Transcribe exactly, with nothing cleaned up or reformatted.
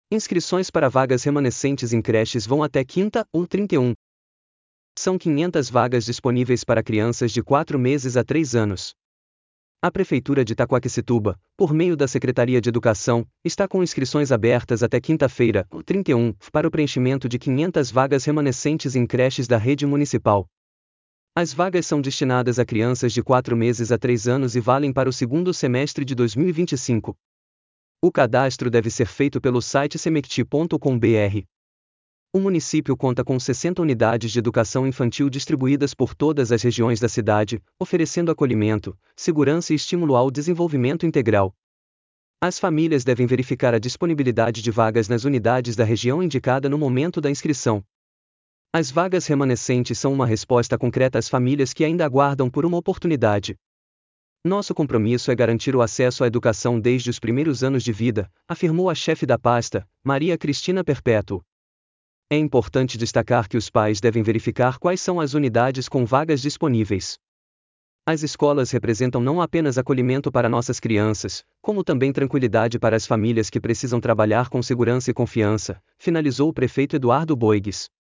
Inscrições para vagas remanescentes em creches vão até quinta, ou trinta e um. São quinhentas vagas disponíveis para crianças de quatro meses a três anos. A Prefeitura de Itaquaquecetuba, por meio da Secretaria de Educação, está com inscrições abertas até quinta-feira, trinta e um, para o preenchimento de quinhentas vagas remanescentes em creches da rede municipal. As vagas são destinadas a crianças de quatro meses a três anos e valem para o segundo semestre de dois mil e vinte e cinco. O cadastro deve ser feito pelo site semecti ponto com ponto br. O município conta com sessenta unidades de educação infantil distribuídas por todas as regiões da cidade, oferecendo acolhimento, segurança e estímulo ao desenvolvimento integral. As famílias devem verificar a disponibilidade de vagas nas unidades da região indicada no momento da inscrição. As vagas remanescentes são uma resposta concreta às famílias que ainda aguardam por uma oportunidade. Nosso compromisso é garantir o acesso à educação desde os primeiros anos de vida, afirmou a chefe da pasta, Maria Cristina Perpétuo. É importante destacar que os pais devem verificar quais são as unidades com vagas disponíveis. As escolas representam não apenas acolhimento para nossas crianças, como também tranquilidade para as famílias que precisam trabalhar com segurança e confiança, finalizou o prefeito Eduardo Boigues.